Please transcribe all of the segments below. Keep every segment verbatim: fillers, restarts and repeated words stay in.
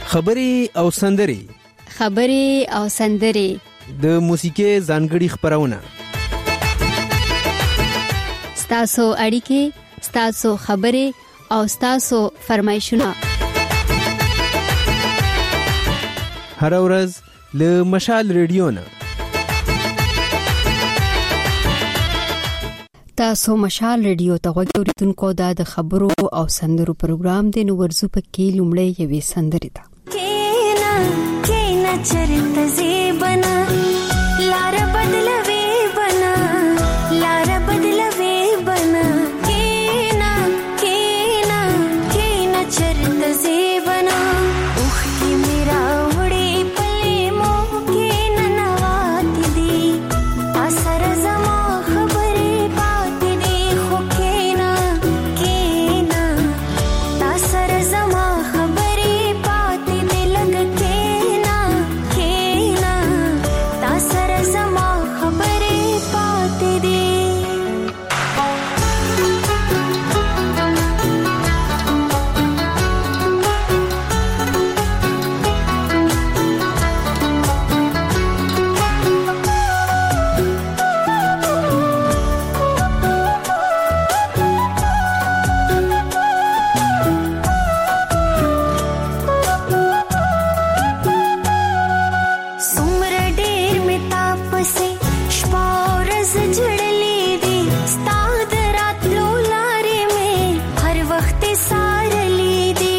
خبري او سندري خبري او سندري د موسیقي ځانګړي خبرونه ستاسو اړیکې ستاسو خبري او ستاسو فرمایشونه هر ورځ له مشال ریډیو نه تاسو مشال ریډیو ته غوړیدونکو د خبرو او سندرو پروګرام دی نو ورزو پکې لومړی یوې سندرې ده کینا کینا چرته زیبنا لار بدلوي بنا لار بدلوي بنا کینا کینا کینا چرته زیبنا اوخ کی میرا وړي پلي مو کینا نوات دي اثر زما خبرې پات دي خو کینا کینا اثر زما خبرې پات دي لګ کینا کینا اثر زما خبرې پات دي سمر ډېر می تاسو شپورز جړلې دي ستاد راتلو لارې می هر وخت سارلې دي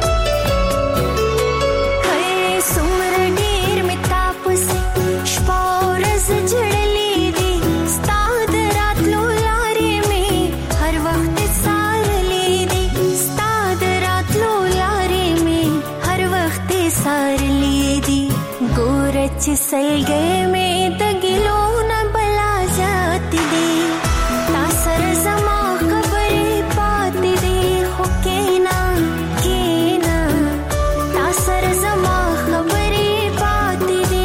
هي سمر ډېر می تاسو شپورز جړلې دي ستاد راتلو لارې می هر وخت سارلې دي ستاد راتلو لارې می هر وخت سارلې دي ګورچ سلګې مې د ګلو نه بلا جاتی دي تاسر زما خبرې پاتې دي خو کینا کینا تاسر زما خبرې پاتې دي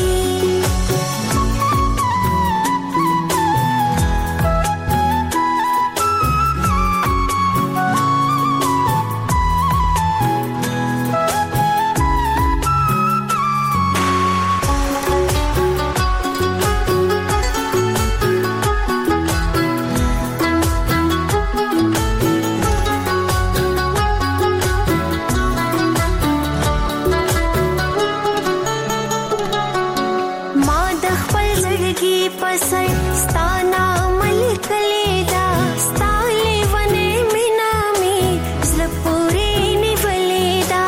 ما د خپل زړګي پسر ستانا ملک لیدا ستاله ونه مینا می زل پوری نیولیدا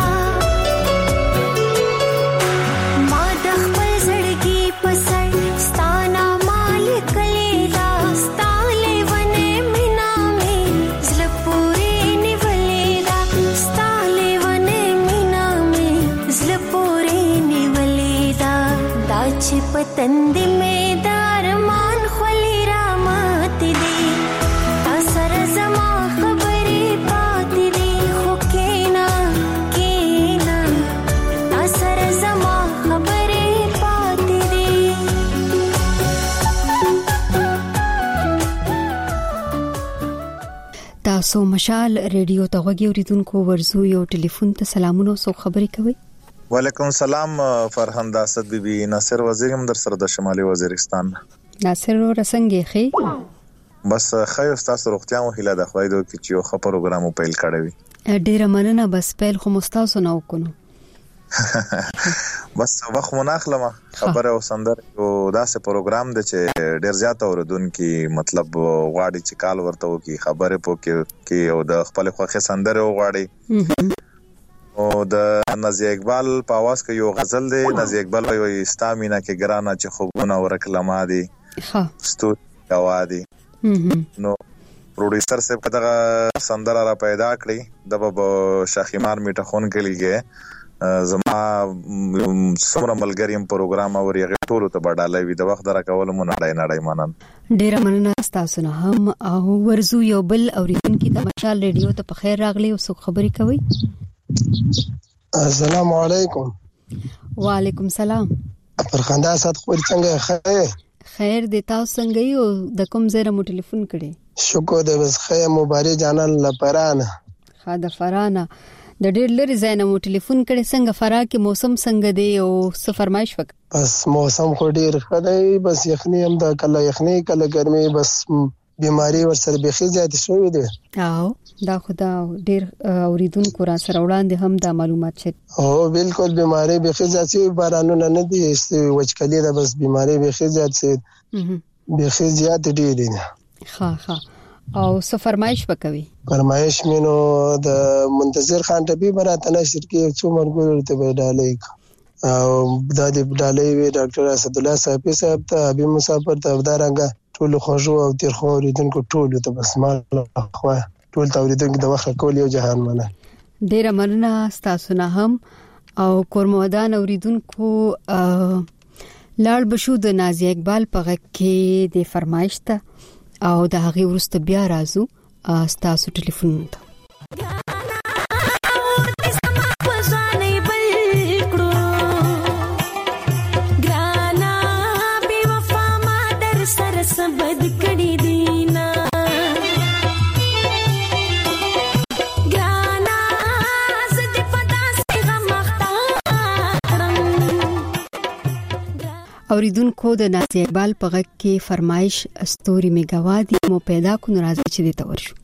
ما د خپل زړګي پسر ستانا ملک لیدا ستاله ونه مینا می زل پوری نیولیدا ستاله ونه مینا می زل پوری نیولیدا دا چې پتند می دارمان خلی رامات دی اثر زما خبرې پات دی خو کینا کینا اثر زما خبرې پات دی تاسو مشال ریډیو ته غوړیدونکو ورزو یو ټلیفون ته سلامونه سو خبرې کوي وعلیکم السلام فرهند اسد بیبي ناصر وزیر هم در سره د شمالي وزیرستان ناصر ورسنګي خي بس خیر تاسو روغتیا مو هیله د خوایدو کې چې یو ښه پروګرام پیل کړی ډیره مننه بس پیل خو مستاسو نه وکړو بس وخت مناخلمه خبره او سندر او داسې پروګرام د چې ډیر زیات اوردونکو مطلب غواړي چې کال ورته وکي خبره پوکي کې او د خپل خوخه سندر وغواړي او د نازي اقبال په आवाज کې یو غزل دی نازي اقبال وایي استامینا کې ګرانا چې خوبونه ورکلمه دي ها ستو گوادي نو پروډوسر صاحب کداغه سندر را پیدا کړی د باب شاخیمار میټه خون کې لګي زما سمره ملګریم پروګرام او یې ټولو ته بډالای وي د وخت درکول مونږ نړۍ نړۍ منن ډیر مننه تاسو نه هم او ورزو یو بل اوریدونکو د مشال ریډیو ته په خیر راغلی او څه خبرې کوي السلام علیکم وعلیکم سلام فرخنده اسد خو څنګه خیر خیر د تاسو څنګه یو د کوم ځای مو ټلیفون کړي شکر دې بس خیر مبارک جانان لپرانه خاله فرانه د ډېر لري ځای نه مو ټلیفون کړي، څنګه فراه کې موسم څنګه دی او څه فرمایش وکړه؟ بس موسم خو ډیر ښه دی، بس یخني هم دا کله یخني کله ګرمي، بس بیماری ورسره بيخي زیات شوې ده. او دا خدا ډیر اوریدونکو را سره وړاندې هم دا معلومات شته. او بالکل بیماری بيخي زیات شي، بارانونه نه دي، وچکلي ده، بس بیماری بيخي زیات شي، بيخي زیات دي دي. ها ها او څه فرمایش وکوي؟ فرمایش مينو د منتظر خان ټپي براته نشر کې څو مرګور ته بدالې او د دې بدالې وی ډاکټر اسد الله صاحب صاحب ته ابي مسافر ته ودارنګ ټول خوشو او تیر خو اوریدونکو ټول ته بس مال خو ټول اوریدونکو د وخت کول یو جهان منه. ډیر مننه تاسو نه هم او کورمودان اوریدونکو لاړ بشو د نازیه اقبال په غږ کې د فرمایش ته او د هغه ورسته بیا راځو تاسو ټلیفون ته. اوریدونکو د نازیه اقبال په غږ کې فرمایش استوري میګاوادي مو پیدا کو ناراضي چې د تور شو.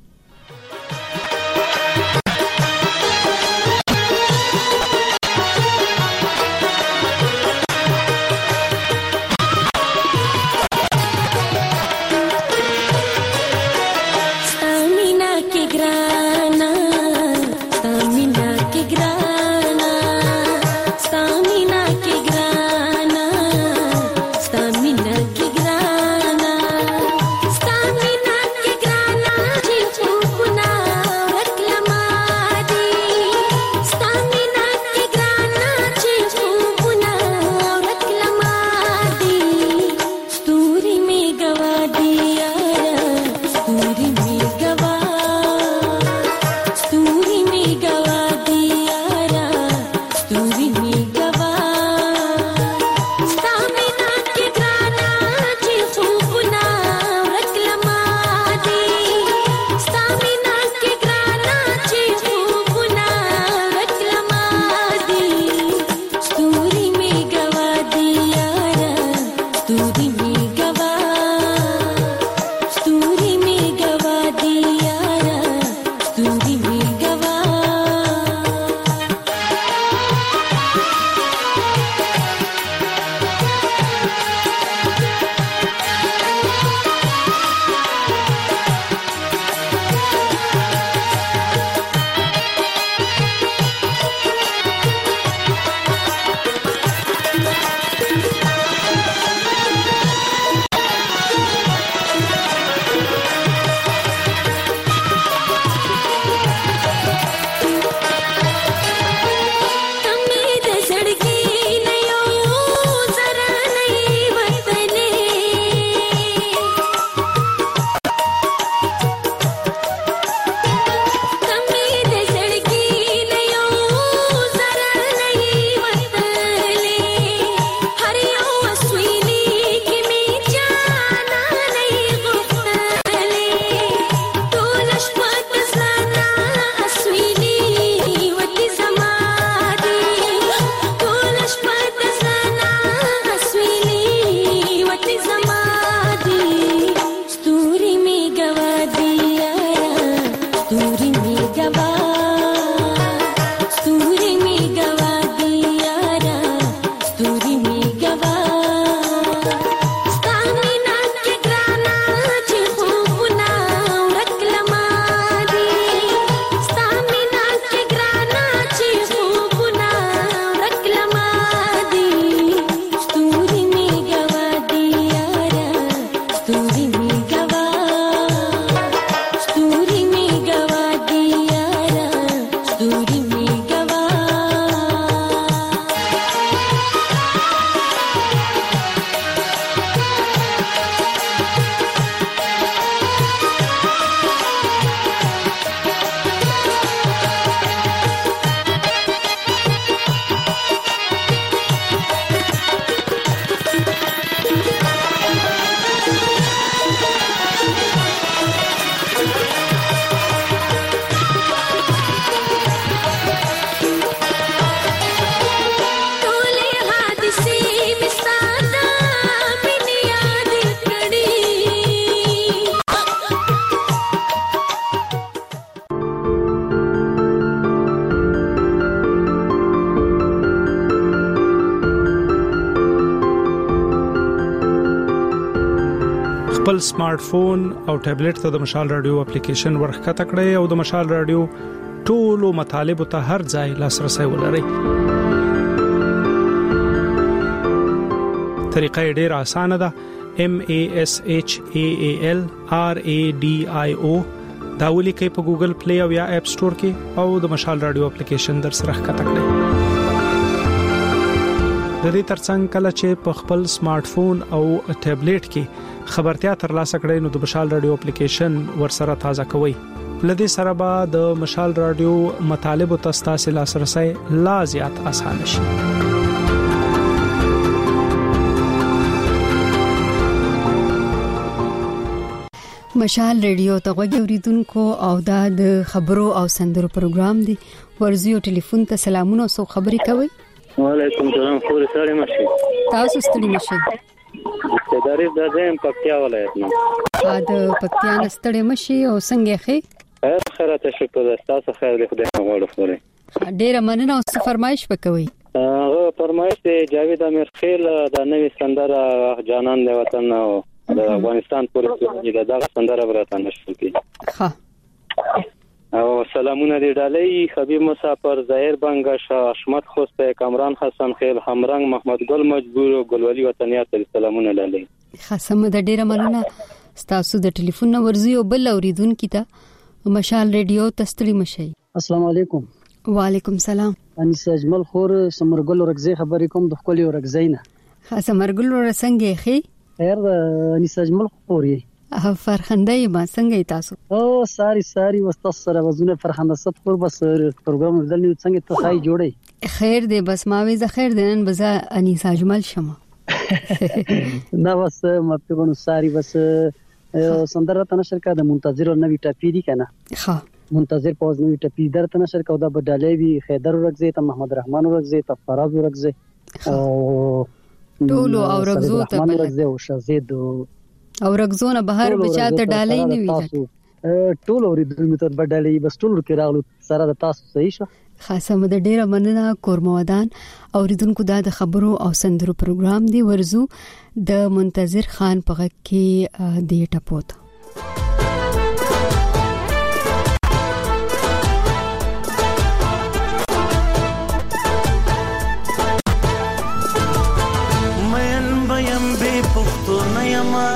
خپل سمارټ فون او ټابلیټ ته د مشال رادیو اپلیکیشن ورخکته کړئ او د مشال رادیو ټولو مطالب ته هر ځای لاسرسي ولرئ. طریقه ډېره اسانه ده. M A S H A A L R A D I O دا ولیکئ په ګوګل پلی او یا اپ سٹور کې او د مشال رادیو اپلیکیشن در سره ښکته کړئ. د دې ترڅنګ کله چې په خپل سمارټ فون او ټابلیټ کې خبرتیا ترلاسه کړئ نو د مشال رادیو اپلیکیشن ورسره تازه کوئ. لدې سره به د مشال رادیو مطالب او تاسو لاسرسي لا زیات آسان شي. مشال رادیو ته غوږی اوریدونکو او دا د خبرو او سندرو پروګرام دی. ورزي او ټلیفون ته سلامونه او سو خبري کوي. وعلیکم السلام. خوري ساري ماشي تاسو ستړي مشي. ستداري د دې پکتیا ولایت نه. ا د پکتیا نستړي مشي او څنګه خې؟ خیر خیرته شکر تاسو خیر دې خدای غوړو خوري. ډیره مننه او فرمایش وکوي. هغه فرمایش دی جاوید امیر خیل د نوې سندره جانان د وطن او د افغانستان پورې د دغه سندره برته نشو کی. ها او سلامونه دی ډالۍ حبیب مسافر ظاهر بنگش حشمت خوسته کامران حسن خیل همرنګ محمد ګل مجبور او ګلولي وطنیات سلامونه ډالۍ. خاصه د ډیره مننه تاسو د ټلیفون ورزي او بل اوریدونکو ته مشال رادیو تستړي مشي. السلام علیکم. وعلیکم سلام. انیس اجمل خور سمرګل ورغزي خبرې کوم د خپل ورغزینا. خاصه مرګل ورسنګي خي. خیر انیس اجمل خوري. فرخندای ما څنګه تاسو؟ او ساری ساری وستا سره وزونه فرخنده ست پر بس پروګرام بدل نیو څنګه ته خای جوړي. خیر دې بس ما وی زه خیر دې نن بزا انیس اجمل شمه. دا بس مته کو ساری بس سندره تنشر کا د منتظر نوې ټاپی دي کنه. ها منتظر پوز نوې ټاپی در تنشر کا دا بدلې وی خیدر ورغزي ته محمد رحمان ورغزي ته فراز ورغزي او ټولو او رغزو ته ورغزي او شزید او رغزونه بهر بچا ته ډالۍ نه وی ټول اوریدونکو ته بدلې بس ټول کې راغلو سره د تاسو صحیح شو. خاصه مده ډیره مننه کورمودان اوریدونکو دا د خبرو او سندرو پروګرام دی. ورزو د منتظر خان په غږ کې دی ټپوت. مین بیم به پختو نیما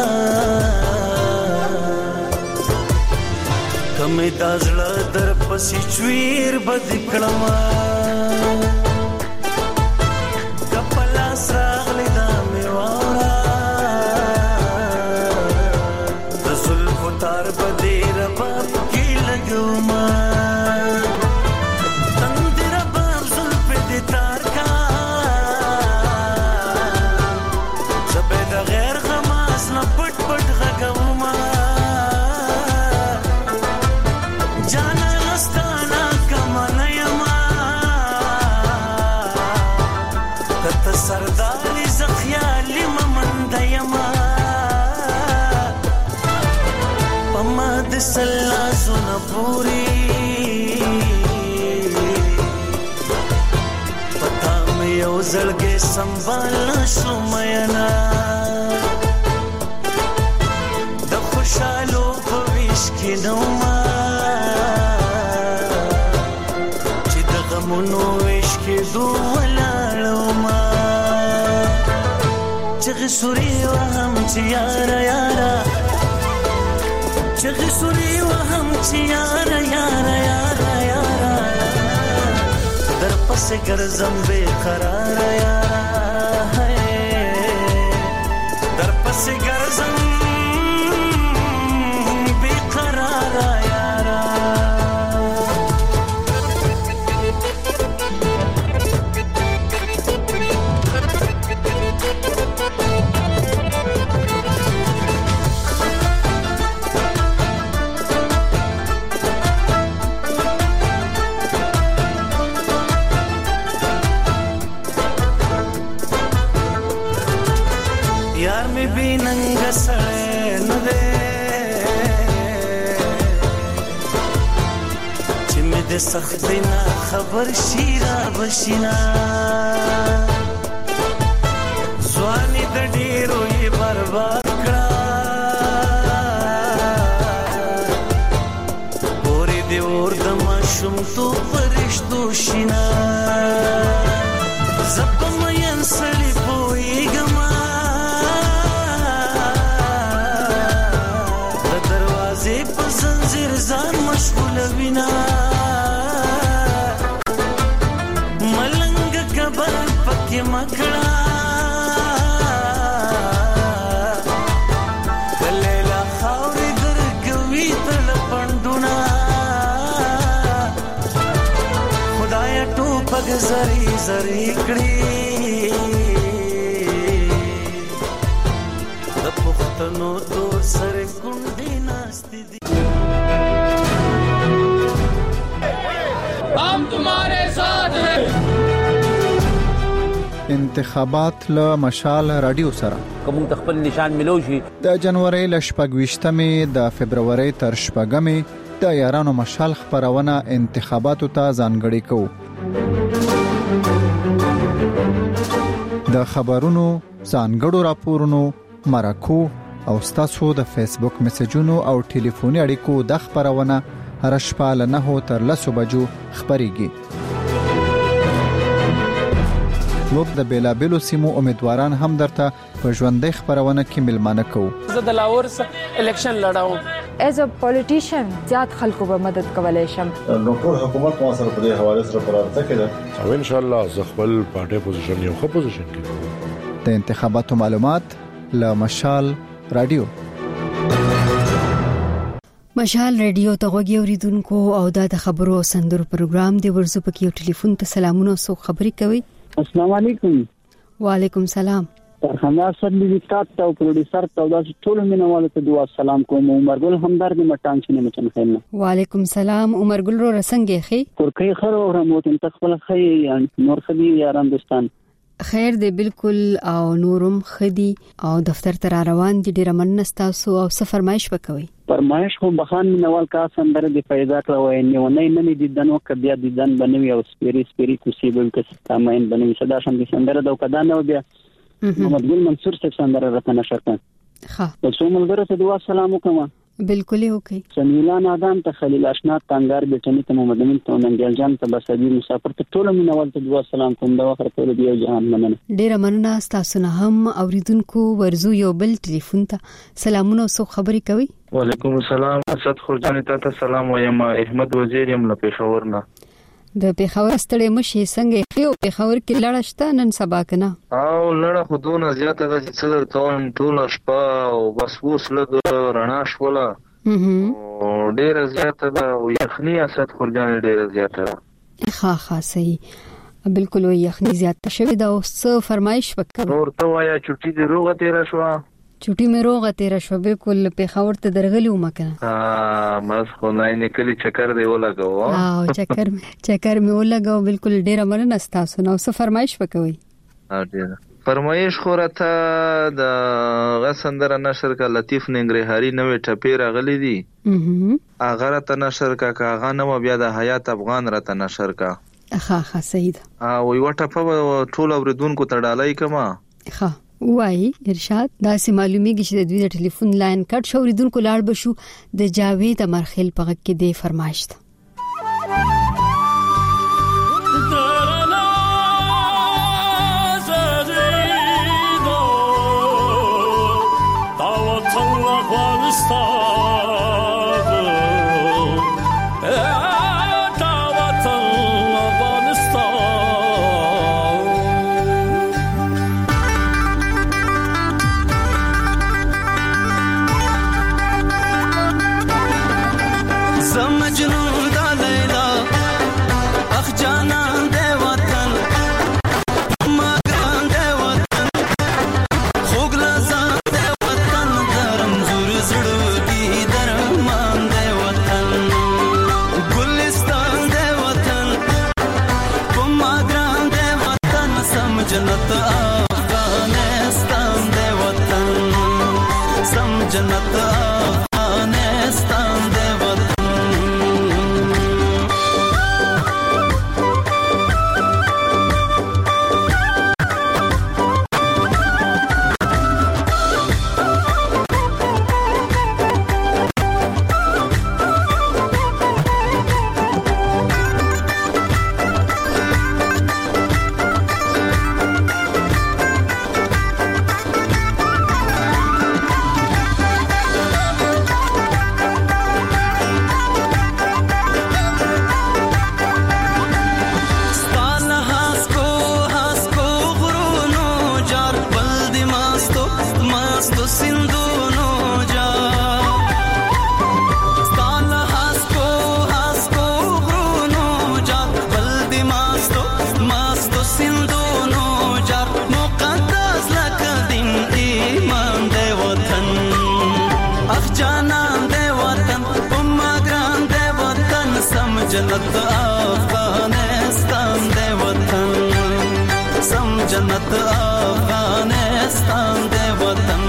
کمه دازړه در پسې چویر بد کړما کپلا سراغلی دا میوارا رسول فتار بدې رباب کې لګوما تندر باب زلف دې تار کا زبې د غیر غماس نه پټ پټ غګوما سرداري زخيالي ممند يما پما د سلا زونه پوری پتا مې یو زړګې سنبال شو مینا د خوشالو په ویش کې نو ما چې د غمونو ویش کې دوه چغ سوري وهم چيارا يارا چغ سوري وهم چيارا يارا يارا يارا در پس ګرځم بے قرار يارا در پس ګرځم بے قرار يارا ننګ سره نه ده چې مې د سخت نه خبر شي را بشینا ځواني د ډیرو یې برباد کړه ماشوم تو پرشتو شینا زپم ین سړی پویګما د دروازې په زنجیر ځان مشغول وینا ملنګ کبر پکې مکړه زری زری کړي د پښتنو تور سره کونډې ناشتي دي हम तुम्हारे साथ हैं انتخابات له مشال رادیو سره کوم تخپل نشان ملوشي د جنوري ل شپږويشتمې د فبرवरी تر شپږمې د یارانو مشال خبرونه انتخاباتو ته ځانګړي کوو د خبرونو ځانګړو راپورونو مرکو او ستاسو د فیسبوک میسجونو او ټلیفوني اړیکو د خبرونه هر شپه له نهو تر لسو بجو خبريږي موږ د بیلابلو سیمو امیدواران هم درته په ژوندۍ خبرونه کې ملمانه کوو زه د لاور الیکشن لړاوم as a politician زیات خلکو به مدد کولای شم نو ټول حکومت مو سره په دې حواله سره پرارته کړه او ان شاء الله زه خپل پارټي پوزیشن یو خو پوزیشن کې د انتخاباتو معلومات له مشال رادیو مشال رادیو ته غوږی اوریدونکو او د خبرو سندرو پروګرام دی ورزو پکې ټلیفون ته سلامونه او خبري کوي السلام علیکم وعلیکم سلام ترخنا سر لیکات او پروډوسر ته د ټول مینوالو ته دعا سلام کوم عمر ګل همدارد مټان شنه مچن خیر وعلیکم سلام عمر ګل رو رسنګي خي کورکې خر او رموت تخپل خي نور خدي یاران دوستان خیر دی بالکل او نورم خدي او دفتر تر روان دي ډیر مننستاسو او څه فرمایش وکوي فرمایش خو بخان مینوال کا سندره دی پیدا کړو نه ونه نه دي دنو کبیا دي دن بنوي او سپيري سپيري کوسي بل کس تامین بنوي صدا شم دي سندره دو کدا نه بیا محمد ګل منصور صاحب سندره راته نشر کړ ها تاسو ملګرو ته دعا سلام وکم بالکل اوکي سمیلا نادان ته خلیل آشنا تنګار بچنی ته محمد امین ته ننګل جان ته بسدي مسافر ته ټول مینوال ته دعا سلام کوم دا وخت ټول دی جهان مننه ډیر مننه تاسو نه هم اوریدونکو ورزو یو بل ټلیفون ته سلامونه او خبري کوي وعلیکم السلام اسد خورجان ته سلام وایم احمد وزیر یم له پېښور نه د پېښور ستړي مشي څنګه یو پېښور کې لړشته نن سبا کنه او لړه خودونه زیاته ده چې څلور تون ټول شپه او بس وس لګ رڼا شوله او ډیر زیاته ده او یخني اسد خورجان ډیر زیاته ده ها ها صحیح بالکل یخني زیاته شوی دا اوس فرمایش وکړ نور ته وایا چټي دی روغه تیر شو چټي مې روغه تیر شو بالکل پېښور ته درغلی و مکنه ها مس خو نه نکلی چکر دی ولګاو او چکر چکر مې ولګاو بالکل ډیر مننه تاسو نو څه فرمایش وکوي ها ډیر فرمایش خورته د غسندره نشر کا لطیف ننګرهاري نوې ټپې راغلي دي اغه راته نشر کا کاغه نو بیا د حیات افغان راته نشر کا ها ها صحیح ها وی وټه په ټول اوریدونکو ته ډالای کما ها وای ارشاد دا سي معلومیږي چې د دوی د ټلیفون لاین کټ شو اوریدونکو لاړ بشو د جاوید امرخیل په غږ کې د فرمایش ته مجنون جنت افغانستان دی وطن سم جنت افغانستان دی وطن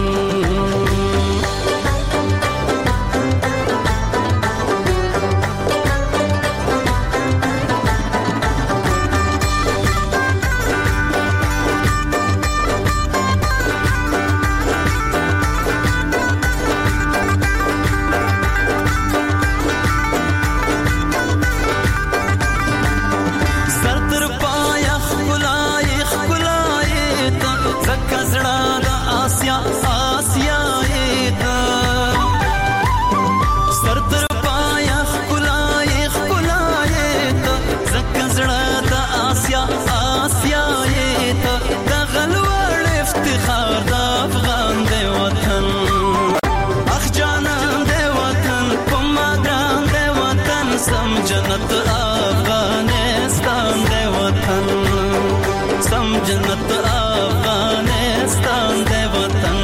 جنت افغانستان دی وطن سم جنت افغانستان دی وطن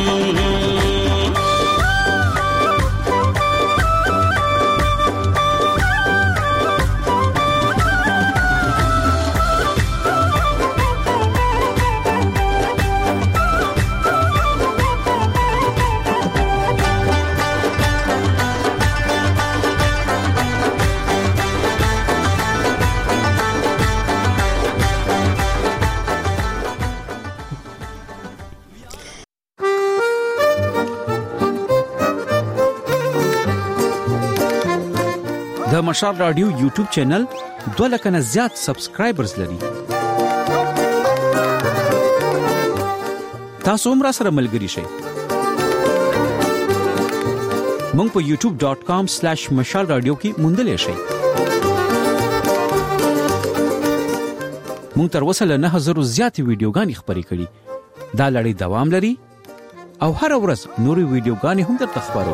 د مشال رادیو یوټیوب چینل دوه لک نه زیات سبسکرایبرز لري. تاسو هم را سره ملګري شئ. مونږ په یوټیوب ډاٹ کام سلیش مشال رادیو کې موندلې شئ. مونږ تر اوسه له نه هزار زیاتې ویډیوګانې خپرې کړې. دا لړۍ دوام لري او هر ورځ نورې ویډیوګانې هم درته خپرو.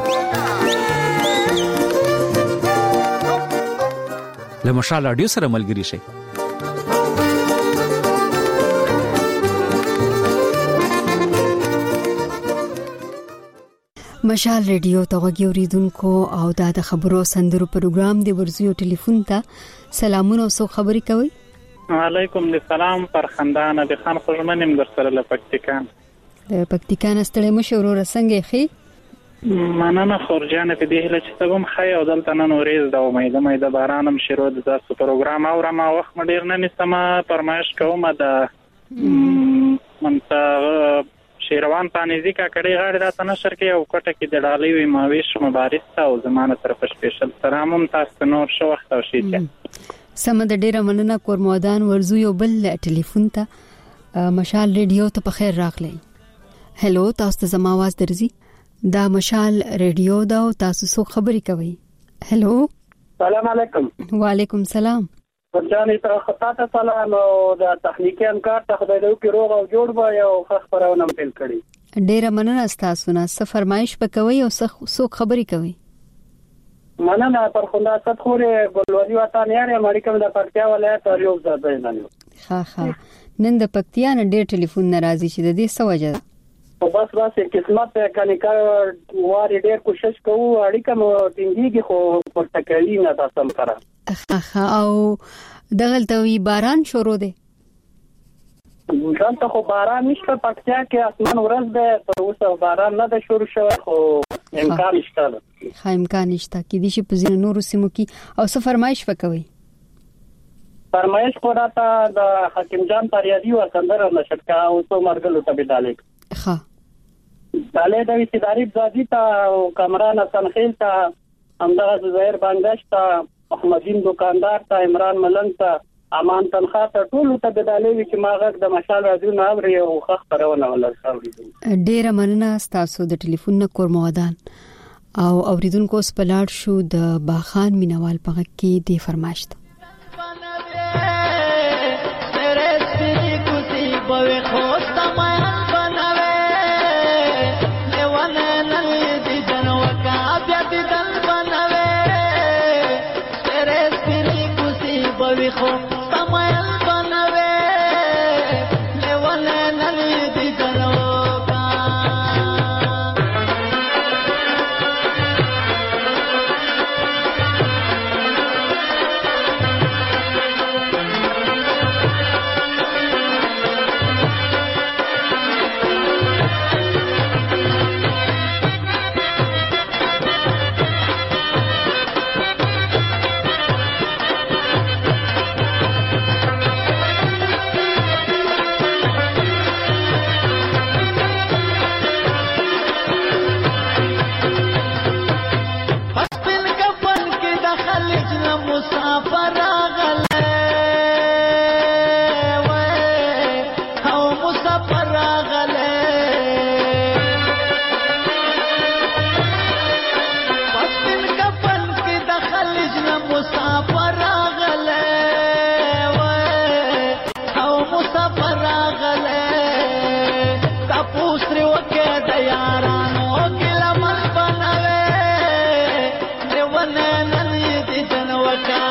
له مشال رادیو سره ملګري شئ. مشال ریډیو ته غوږی اوریدونکو او دا د خبرو سندرو پروګرام دی. ورزیو ټلیفون ته سلامونه او سو خبري کوي. وعلیکم السلام فرخندانه د خان خوشمنیم در سره له پکتیکان. د پکتیکان استړی مشورو رسنګي خي مننه خورجانه په دې هله چې تاسو خای او دلته نن ورېز دا امید مې د بارانم شروع د تاسو پروګرام او ما وخت مډیر نه نسمه پرمایش کوم د منته شیروان پانیزی کا کړي غاړه د تنشر کې او کوټه کې د ډالۍ وی ماویش مبارک تا او زمانه طرف سپیشل سلامون تاسو نور شو وخت او شي سم د ډیره مننه کورمودان ورزو یو بل ټلیفون ته مشال ریډیو ته په خیر راغلی. هلو تاسو ته زما आवाज درځي؟ دا مشال ریډیو دا او تاسو سو خبري کوي. هلو سلام علیکم. وعلیکم سلام. ورجانې ته خطاته سلام او د تخنیکی انکار ته خدای دې وکړي روغ او جوړ به او خبرونه پیل کړي. ډیره مننه تاسو نه څه فرمایش وکوي او څه خبري کوي. مننه پر خندا ست خوره ګلوري وطن یاره امریکا د پکتیا ولایت اریوب زده نه. ها ها نن د پکتیا نه ډیر ټلیفون ناراضي شه د دې سوجه او بس بس قسمت کني کا واري ډیر کوشش کوو اړیکه مو ټینګيږي خو پرتکلی نه تاسو سره. ها او دغلته وی باران شروع دی. ځانته خو باران نشته پکتیا کې اسمان ورځ ده تر اوسه باران نه ده شروع شوی خو امکان شته. ها امکان شته کې دي چې په ځینو نورو سیمو کې او څه فرمایش وکوي. فرمایش کو راته د حکیم جان پریادي و سندره نشټکا او څو مرګلو ته بداله. ها داله د وسیداری بزادي ته او کامران سنخیل ته همدغه زهیر بنگش ته احمدین دکاندار ته عمران ملنګ ته امان تنخوا ته ټول ته بداله وی چې ماغه د مشال راځو نه اوري او خخ پرونه ولا څاوري. ډیره مننه تاسو د ټلیفون نه کورمودان او اوریدونکو سپلاړ شو د باخان مینوال پغه کې دی فرمایشت.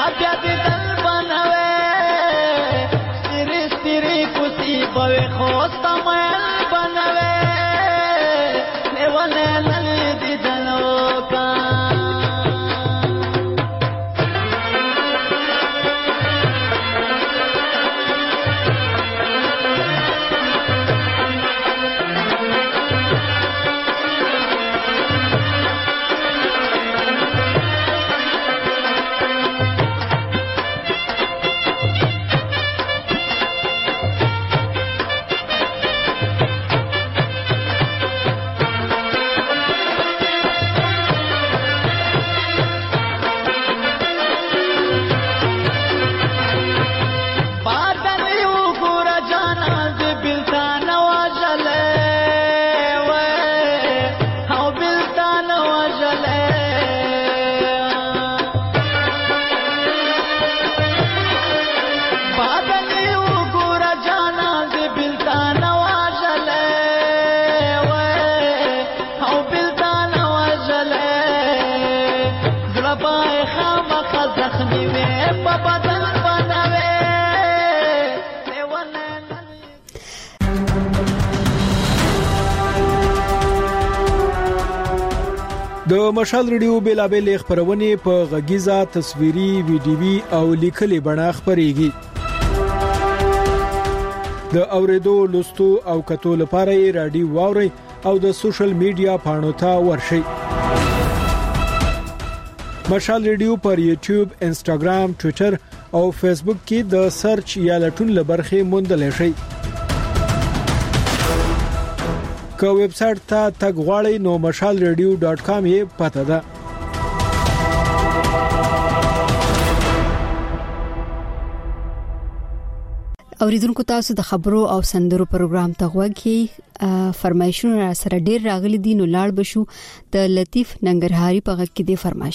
بیا دې دل بنوي ستري ستري کوسي بوي خو سمل بنوي لیوانه للی دې دلو کا د مشال ریډیو بیلابل خبرونه په غږیزه تصویري ویډیوي او لیکلي بڼه خبريږي د اوریدو لوستو او کتو لپاره رادیو واوري او د سوشل میډیا پاڼو ته ورشي مشال ریډیو پر یوټیوب انستګرام ټوئیټر او فیسبوک کې د سرچ یا لټون لبرخه موندل شي که ویب سټ ته تګ غواړئ نو مشال ریډیو ډاټ کام یې پته ده اوریدونکو تاسو د خبرو او سندرو پروګرام ته غوږی فرمایشونه را سره ډیر راغلي دي نو لاړ بشو د لطیف ننګرهاري په غږ کې د فرمایش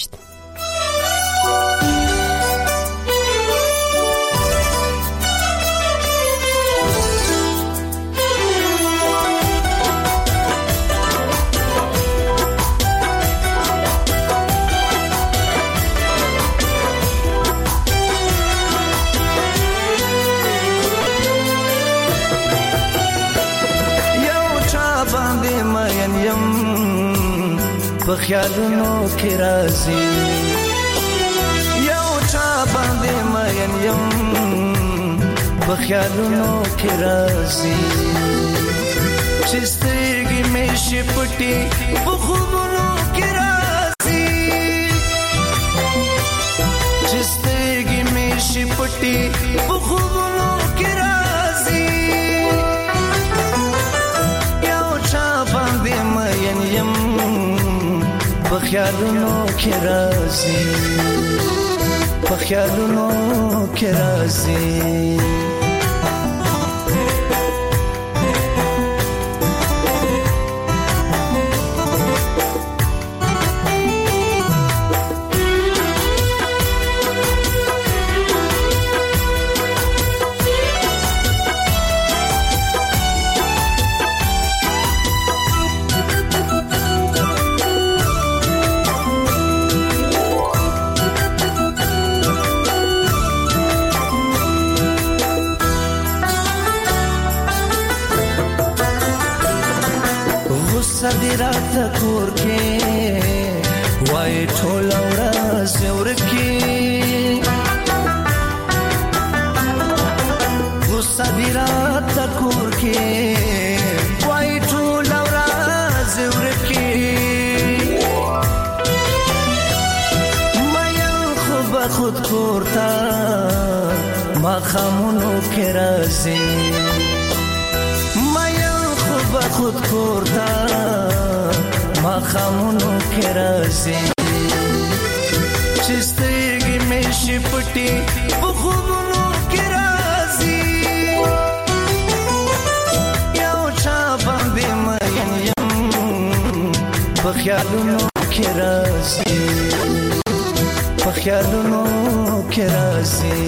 په خیالونو کې راځي یو چا باندې مین یم په خیالونو کې راځي چې سترګې مې شي پټي په خوبونو کې راځي چې سترګې مې شي پټي په خوبونو کې راځي یو چا باندې مین یم په خیالونو کې راځي په خیالونو کې راځي صدرات کور کې وای ټول ورځ ورکی و صدرات کور کې وای ټول ورځ ورکی مې خو به خود کوړتا ما خامونو کې راځي خود کوړتا ما خامونو کې راځي چې سترګې مې شي پټي په خوبونو کې راځي یو چا باندې مین یم په خیالونو کې راځي په خیالونو کې راځي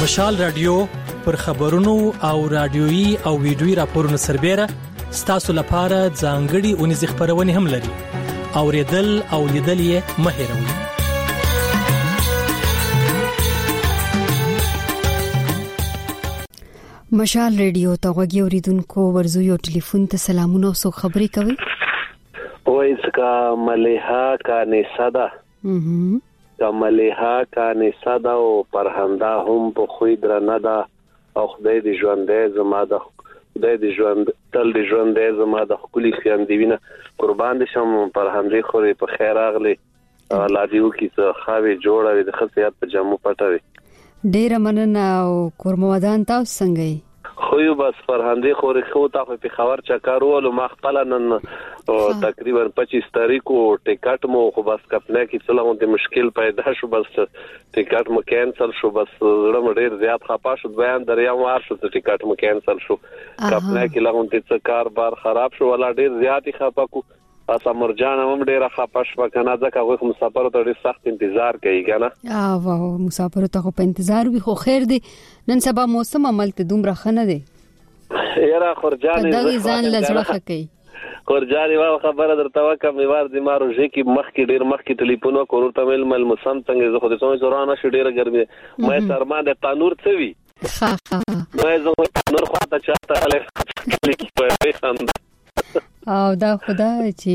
مشال رادیو پر خبرونو او رادیوي او ویډیوي راپورونو سربېره ستاسو لپاره ځانګړي اونیز خبرونه هم لري. اوریدل او لیدل یې مه هېروئ. مشال رادیو ته غوږی اوریدونکو ورزو یو ټلیفون ته سلامونه او سو خبري کوي. وای څنګه مليحه کانه صدا هم مليحه کانه صدا او پرهنده هم په خوې درنه ده او خدای دې ژوندې زما د خدای دې ژوند تل دې ژوندې زما د خولي خیاندوینه قربان دي شم پرهندې خوري په خیر اغلي الله دې وکي څه خاوي جوړوي د خصيات په جامو پټوي. ډیر مننه او کورمودان تاسو څنګه یې؟ خو یو بس فرهندې خوري خو تاسو په خبر چکرولو ما خپل نن تقریبا پچیس تاریخو ټیکټ مو خو بس کپنه کې څلور غونډه مشکل پیدا شو بس ټیکټ مو کینسل شو بس زړه مې ډیر زیات خپه شو بیان دریا مار شو ټیکټ مو کینسل شو کپنه کې لغونډه څه کار بار خراب شو ولا ډیر زیات خپه کو اسا مرجان هم ډیره خپه شو کنه ځکه غوښ مسافر ته ډیر سخت انتظار کوي کنه. اه واه مسافر ته په انتظار وي خو خیر دی نن سبا موسم عمل ته دومره خنه دی. یاره خرجان دغه ځان لزړه خکې خرجان وا خبره درته وکم میوار د مارو ژکه مخ کې ډیر مخ کې ټلیفون وکړو ته مل مل مسم څنګه زه خو د سوي زورانه شو ډیره ګرمي مې ترما د تنور څوي ها ها مې زه تنور خواته چاته الف لیکي په خند او دا خدا چې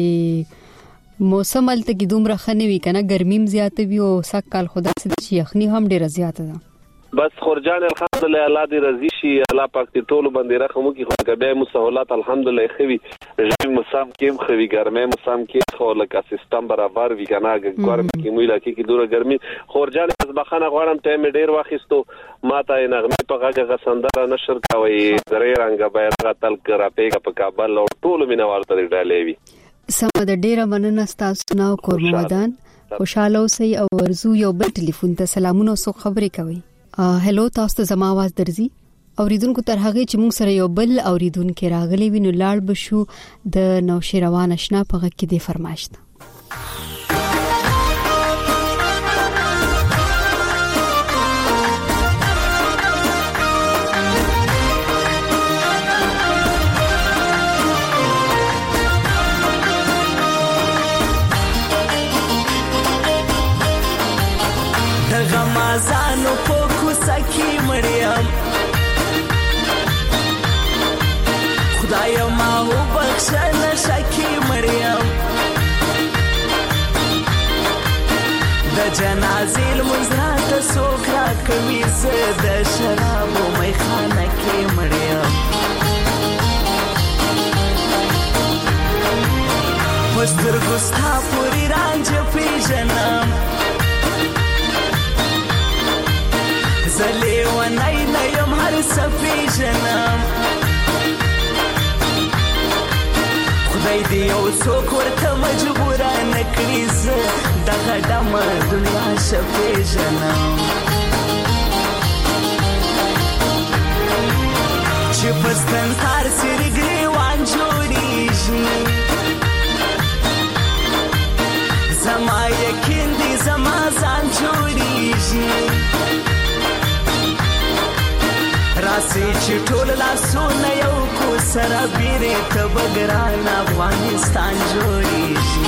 موسم الته کې دومره خنه وی کنه ګرمیم زیاته وی او سکل خدا چې یخنی هم ډیره زیاته ده. بس خرجان الحمدلله الله دې رضی شي الله پاک دې ټول باندې رحم وکړي خو کبه مسهولات الحمدلله خوي رژیم مسام کې خوي ګرمه مسام کې خو لکه سیستم برابر وی کنه ګرم کې مویلا کې کې دوره ګرمي خرجان ازبخانه غواړم ټایم ډیر واخیستو ماته نغمه په غاګه غسندره نشر کوي درې رنګ بیرغ تل کرا پیګه په کابل او ټول مینوال ته ډالې وی سم د ډیره مننه تاسو نو کورمودان خوشاله اوسئ او ورزو یو بل ټلیفون ته سلامونه او خبرې کوي. هلو تاسو ته زما आवाज درځي اوریدونکو تر هغه چې موږ سره یو بل اوریدونکو راغلی وینو لاړ بشو د نوشیروان آشنا په غږ کې دی فرمایشت. غمازانو په کوڅه کې مریم خدای ما وبخښه نشه کې مریم د جنازې لمونځ راته څوک راکوي زه د شرابو میخانه کې مریم په سترګو ستا پورې رانجه پېژنم زلی و نای نیم هر سفی جنم خدای دی او سوک ورته مجبوره نکړي زه دغه ډمه دنیا شفی جنم چې پستن تار سری ګریوان جوړیږي زما یقین دی زما ځان جوړیږي راسي چې ټول لاسونه یو کو سره بیره ته بګران افغانستان جوړیږي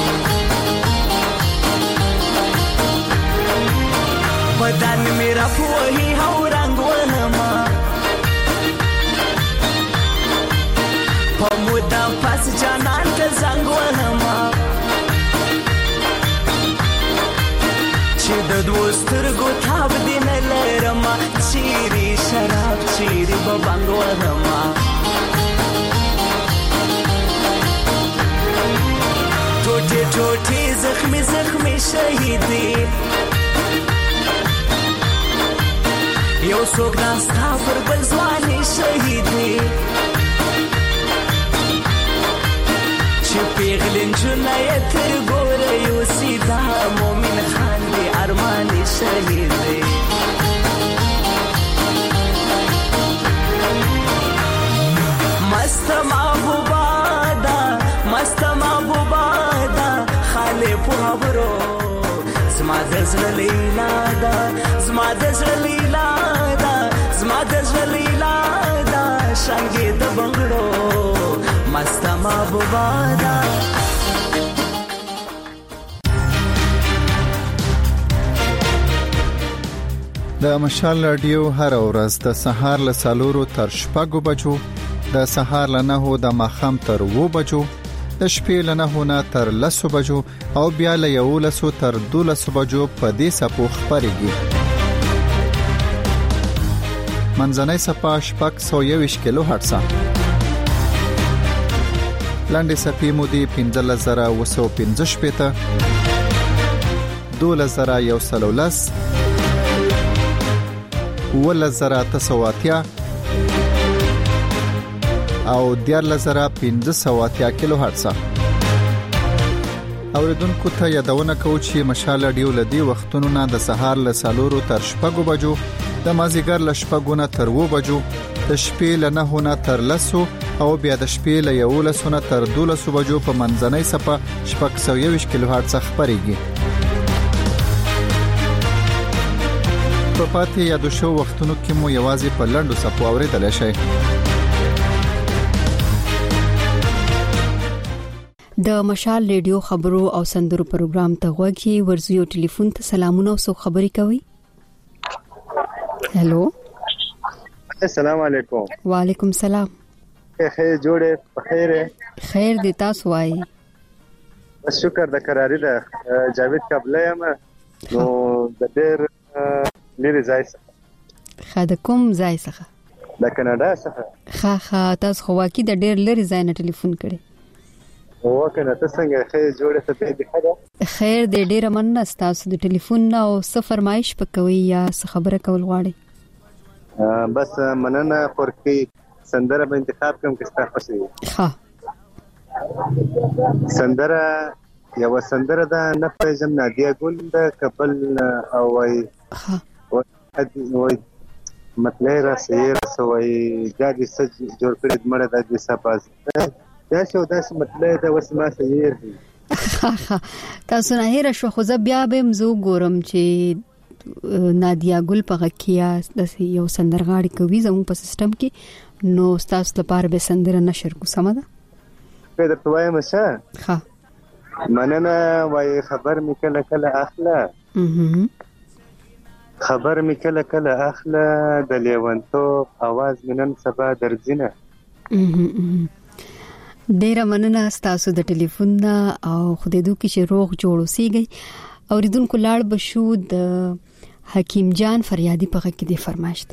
بدن میرا پوهی هاو رنگ ونما په مودا پاس جانان ته زنګ ونما چې د دوسترګو تاب دین لرما چیرې شراب چیرې ببنګ ونما ټوټه ټوټه زخمي زخمي شهیدې یو څوک ناستا پر بل ځواني شهیدې چې پیغلین جنای تر ګوره یو سیدا مومن خان دی ارمانی شهیدې مست محبوبا دا مست محبوبا دا خاله په خبرو زما د زړه لیلا دا زما د زړه لیلا دا آبادا د مشال رادیو هر ورځ د سهار له سالورو تر شپږو بجو، د سهار له نهو د ماښام تر اوو بجو، د شپې له نهو نه تر لسو بجو او بیا له یولسو تر دولسو بجو په دې سپو خپرېږي. منځنۍ سپه شپږ سوه یوویشت کیلو هرټزه، لنډې سپې مو دي پنځلس زره اوه سوه پنځه شپېته، دولس زره یو سل او لس، اوولس زره اته سوه اتیا او دیارلس زره پنځه سوه اتیا کیلو هرټزه. اوریدونکو ته یادونه کوو چې مشال رادیو له دې وختونو نه د سهار له سالورو تر شپږو بجو، د مازیګر له شپږو نه تر اوو بجو، د شپې له نهو نه تر لسو او بیا د شپې له یولسو نه تر دولسو بجو په منځنۍ سپه شپږ سوه یوویشت کیلو هرټزه خپرېږي. په پاتې یادو شو وختونو کې مو یوازې په لنډو سپو اورېدلی شئ. د مشال ریډیو خبرو او سندرو پروګرام ته غوږی ورزيو ټلیفون ته سلامونه او سو خبري کوي. هالو السلام علیکم. وعلیکم السلام. خیر جوړه بخیر. خیر دې تاسو وایي. بس شکر د قراری ده. جاوید قبله یم نو د ډېر لري ځای څخه. خا د کوم ځای څخه؟ د کاناډا څخه. خا خا تاسو خو واکې د ډېر لري ځای نه ټلیفون کړي. او کنه تاسو څنګه خیر جوړه ته دې خدا؟ خیر دې ډېر مننه تاسو د ټلیفون نه او څه فرمایش پکوي یا څه خبره کول غواړي؟ بس مننه پرکی سندره به انتخاب کوم کې ستاسو خوشي. ها سندره یو سندره ده نه پېژم نادیا ګل د کپل او وای ها وای مطلب را سیر سوي جادي سج جوړ کړی مړه د دې سپاس دا شو دا مطلب دا وسما سیر تاسو نه هیر شو خو زه بیا به مزو ګورم چې نادیا ګل په غکیا د یو سندرغاړي کوي زمو په سیستم کې نو تاسو لپاره به سندره نشر کو سم ده په دې توای مشه ها مننه وای خبر می کله کله اخلا خبر می کله کله اخلا د لیوانتو आवाज منن سبا درځنه. ډیره مننه تاسو د ټلیفون او خدای دې کې چې روغ جوړ اوسئ. اوریدونکو لاړ بشو د حکیم جان فریادی په کې دې فرمایشت.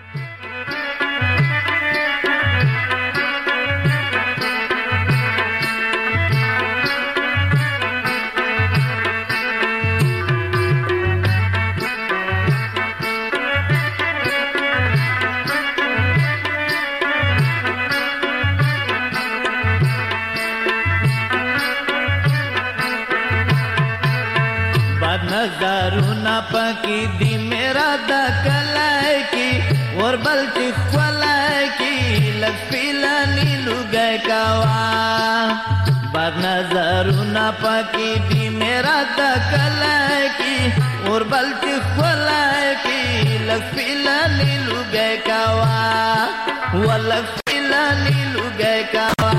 नजारूना पकी दी मेरा दा कलाई की और बल्कि खलाई की लफीला नीलू गए कावा बाद नजारूना पकी दी मेरा दा कलाई की और बल्कि खलाई की लफीला नीलू गए कावा वो लफीला नीलू गए कावा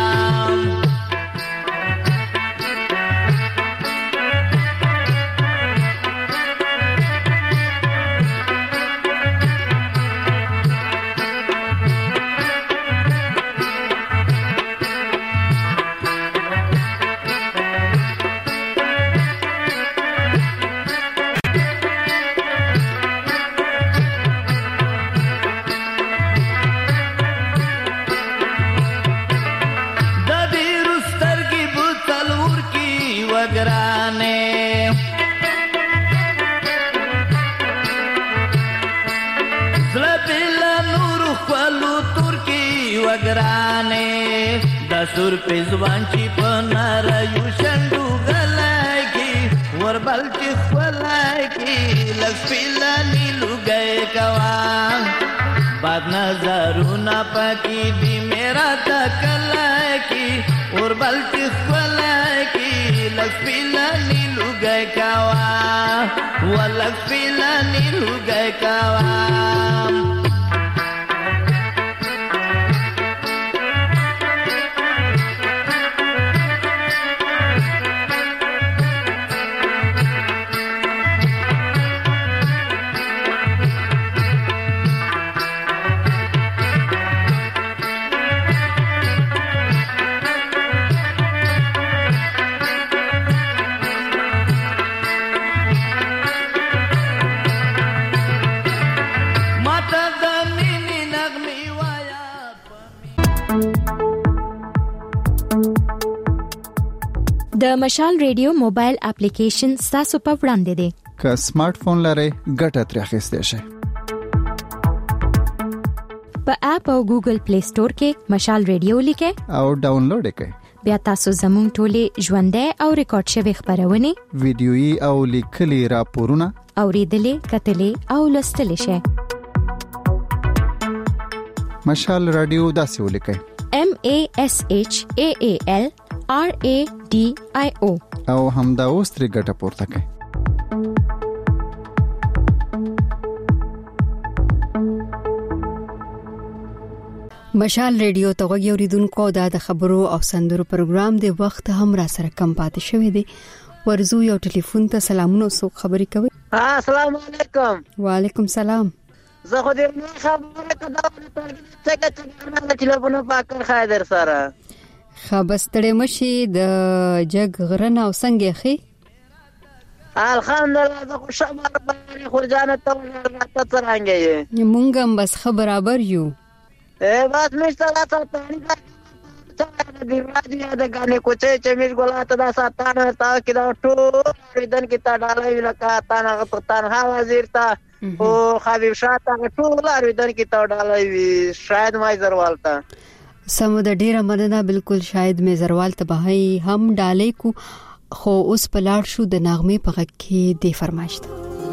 सुर पे जुबान ची पनार यू शंडू गलाय की वर बल्कि खलाय की लफीला नीलू गए कवा बाद नजरू ना पकी दी मेरा तकलाय की और बल्कि खलाय की लफीला नीलू गए कवा वो लफीला नीलू गए कवा د مشال ریډیو موبایل اپلیکیشن تاسو په وړاندې دی. که سمارټ فون لرئ ګټه ترې اخیستئ شئ. په اپ او ګوګل پلی سٹور کې مشال ریډیو لیکئ او ډاونلوډ کړئ. بیا تاسو زموږ ټولې ژوندۍ او ریکارډ شوی خبرونه ویډیويي او لیکلي راپورونه اوریدلې کتلې او لوستلې شئ. مشال رادیو داسې ولیکئ: M A S H A A L R A D I O او همدا اوس ترې ګټه پورته کړئ. مشال ریډیو ته غوږی اوریدونکو دا د خبرو او سندرو پروګرام دی. وخت هم را سره کم پاتې شوی دی. ورزو یو ټلیفون ته سلامونه او خبرې کوي. السلام علیکم. وعلیکم سلام. زه خو دې نه خبره کړم چې څنګه چې ټلیفون پاکر خایدر سره خبستړې مشي د جګ غرنه او څنګه خي. الحمدلله زه خوشاله باندې خورجانه ته راته څنګه یې مونږ هم بس خبر برابر یو. اے بس مشته لا ساتانی دا د راځي دا غانې کوچې چې مې ګولاته دا ساتانه تا کې دا ټول ریدن کې تا ډالای لکه تانه تنها وزیر تا او حبیب شاه تا ټول ریدن کې تا ډالای وی شاید مې زروالتا سمو د ډیره مننه. بالکل شاید مې زروال ته به هم ډالای کو خو اوس پلاړ شو د نغمه په غږ کې دی فرمایشت.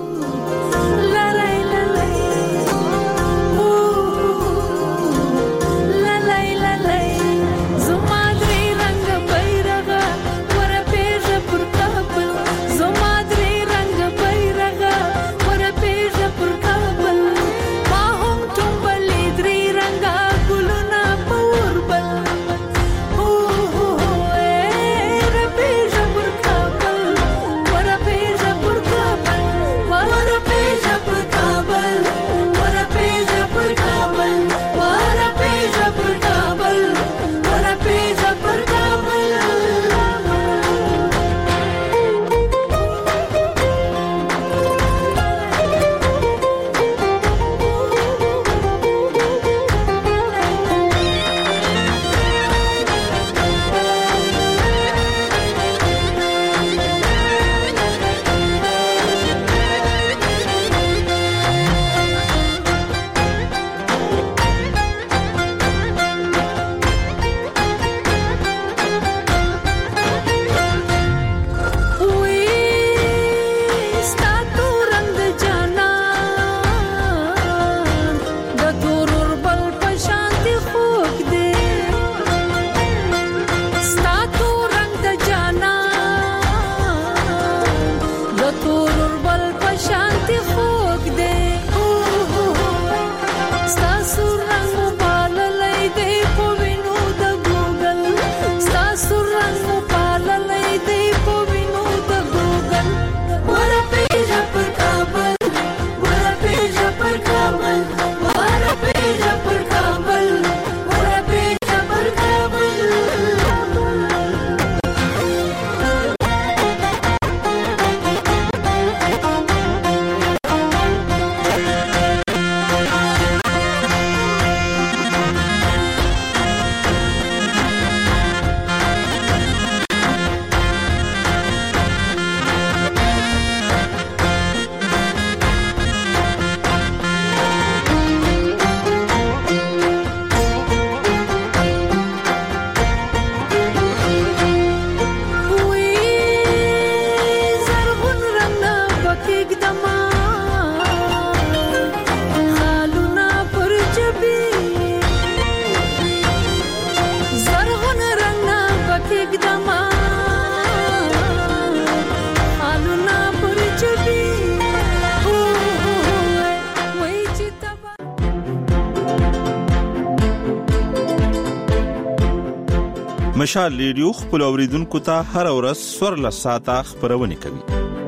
مشال ریډیو خپل اوریدونکو ته هر ورځ سور لساته خبرونه کوي.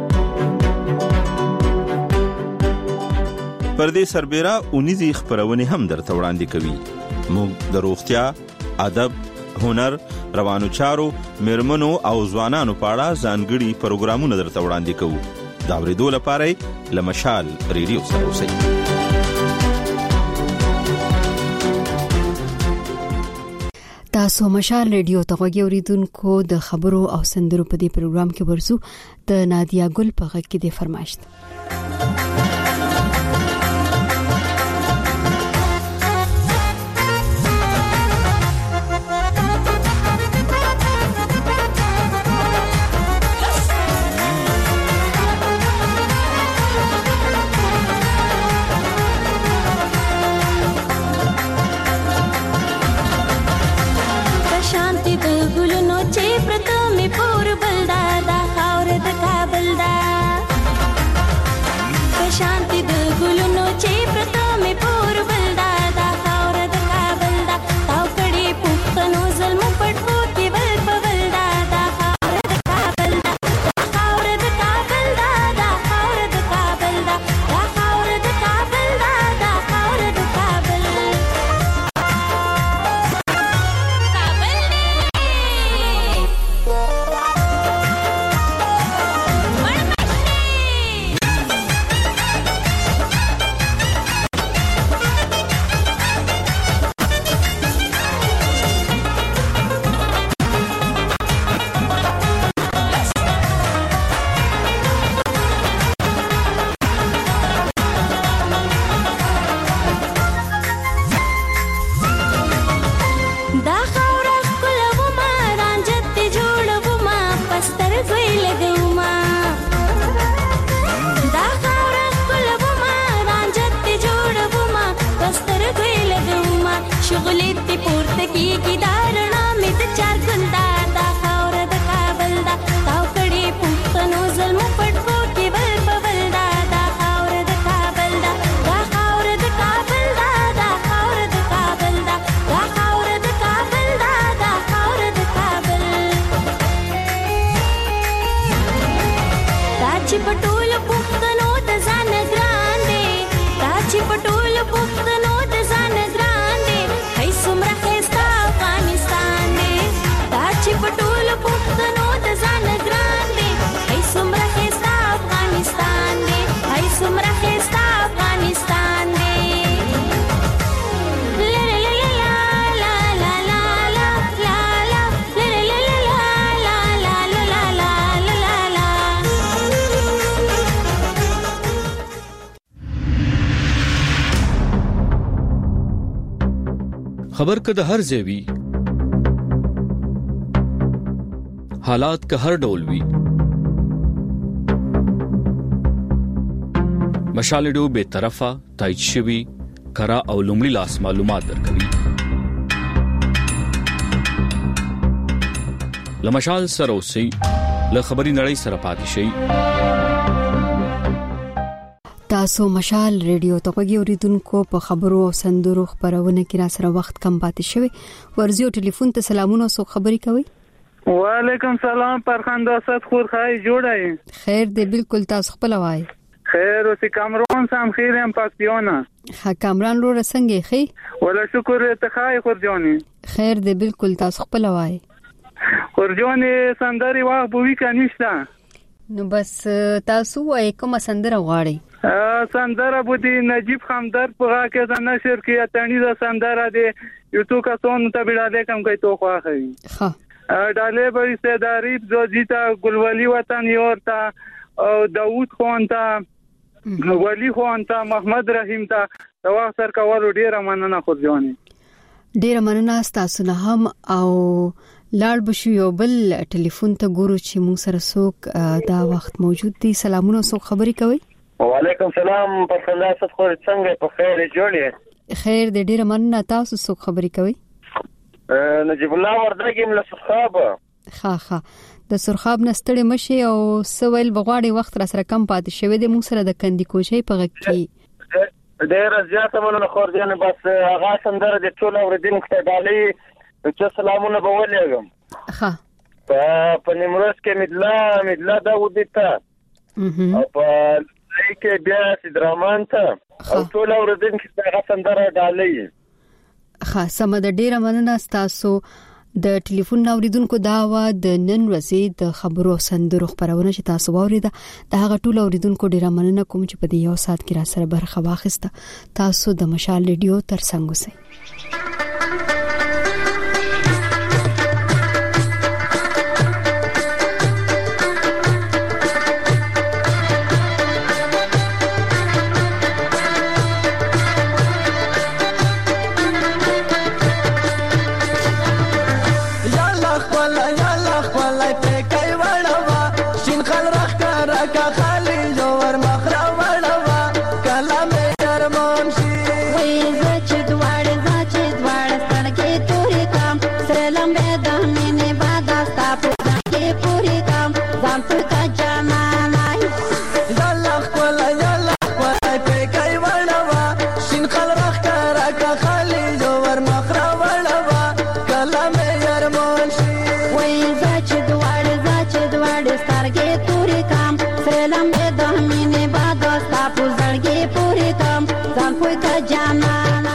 پردې سربېره اونیزي خبرونه هم درته وړاندې کوي. موږ د روغتیا، ادب، هنر، روانو چارو، مرمنو او ځوانانو په اړه ځانګړي پروګرامونه درته وړاندې کوو. دا ورېدو لپاره لمشال ریډیو سره اوسئ. تاسو مشال ریډیو ته غوږی اوریدونکو د خبرو او سندرو په دې پروګرام کې ورسو د نادیا ګل په غږ کې د فرمایشت. خبر که د هر ځای حالات که هر ډول وي مشال ریډیو به طرفه تایید شوی کرا او لومړی لاس معلومات درکوي. لمشال سره اوسئ له خبري نړۍ سره پاتې شئ. تاسو مشال ریډیو ته غوږی اوریدونکو په خبرو او سندرو خبرونه کې را سره وخت کم پاتې شوی. ورزيو ټلیفون ته سلامونه او خبري کوي. وعلیکم سلام پرخند اسد خور خای جوړای. خیر دې بالکل تاسو خپل وای. خیر اوسې کامرون سم خیر هم پاکتیونه. ها کامران رو رسنګي خي. ولا شکر ته خای خور جوني. خیر دې بالکل تاسو خپل وای. خور جوني سندري واغ بوې کنيشته. نو بس تاسو وای کوم سندره غواړئ؟ سندره بودی نجیب خمدر پغا کې د نشر کې اتنی د سندره دی یو تو کا سون ته بلاله کم کوي تو خو اخی ها ډاله به سیداری زوجیتا ګلولی وطن یورتا او داوود خان ته ولی خان ته محمد رحیم ته دا سر کول ډیر مننه خو ځونی ډیر مننه تاسو نه هم او لاړ بشو یو بل ټلیفون ته ګورو چې موږ سره څوک دا وخت موجود دي. سلامونه سو خبري کوي. وعلیکم سلام پرخنده اسد خور څنګه په خیر جوړې؟ خیر دې ډیر مننه تاسو څوک خبري کوي. نجیب الله وردګم له سرخاب. ها ها د سرخاب نستړې مشي او سویل بغواړي وخت را سره کم پاتې شوی د موږ سره د کندي کوشي په غږ کې ډیر زیاته مننه خور جن بس هغه سندره د ټول اوریدونکو ته ډالۍ چې سلامونه به ولېږم. ها په نیمروز کې مدلا مدلا داوود ته او په لیکه بیا سیدرمان ته او ټول اوریدونکو ته هغه سندره ډالۍ. ها سم د ډیره مننه تاسو د ټلیفون اوریدونکو دا و د نن ورځې د خبرو سندرو خبرونه چې تاسو واوریده دا هغه ټول اوریدونکو ډیره مننه کوم چې په دې یو سات کې را سره برخه واخیسته. تاسو د مشال ریډیو تر څنګ اوسئ. ځان پوي کا جانان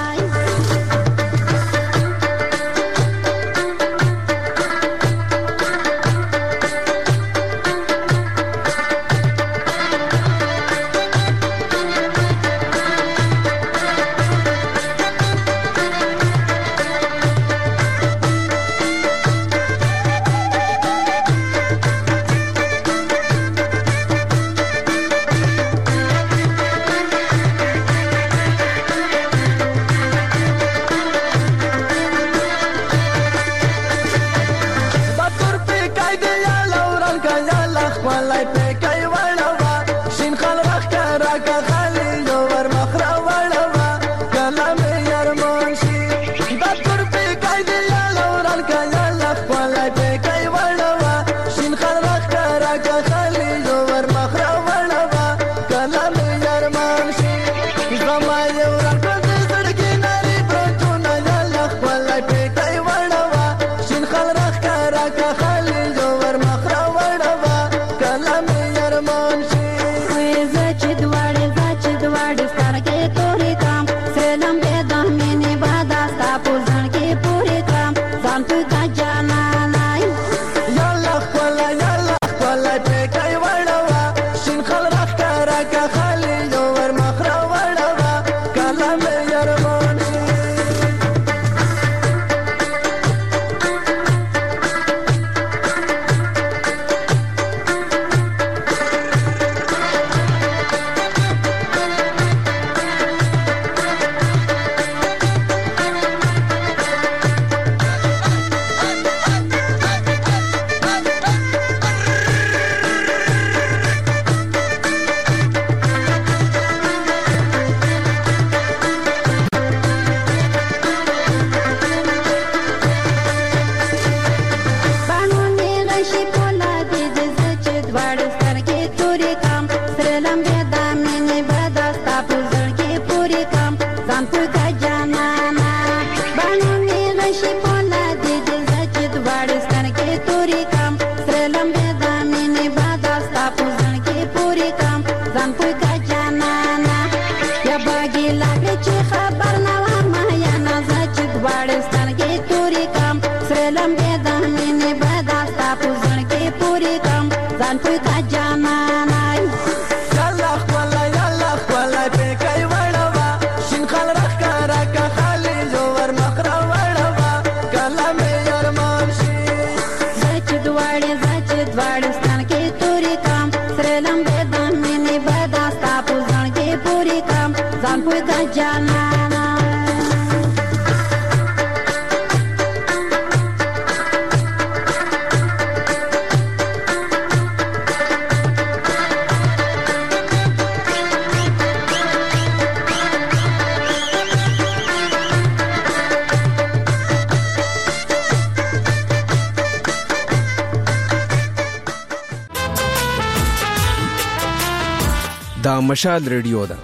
دا مشال ریډیو ده.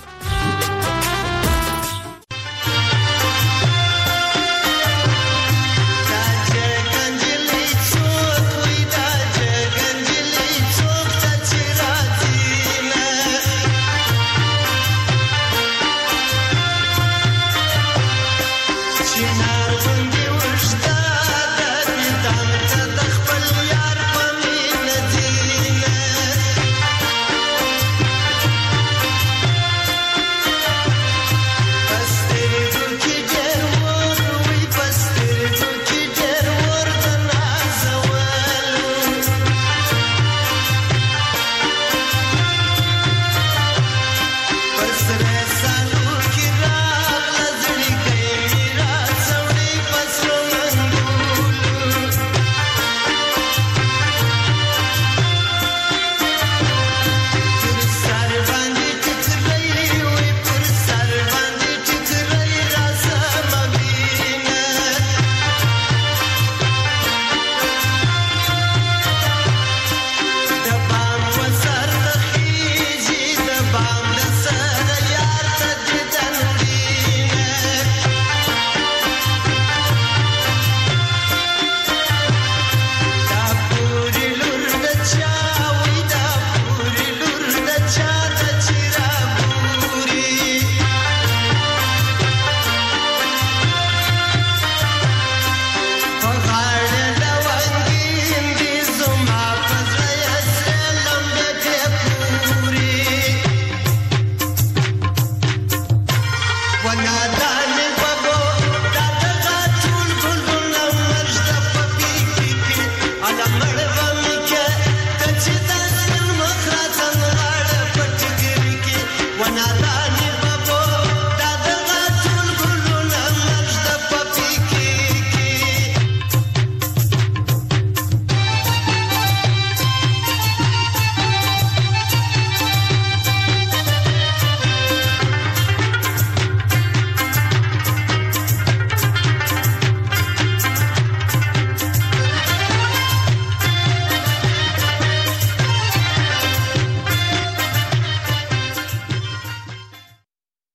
Yesterday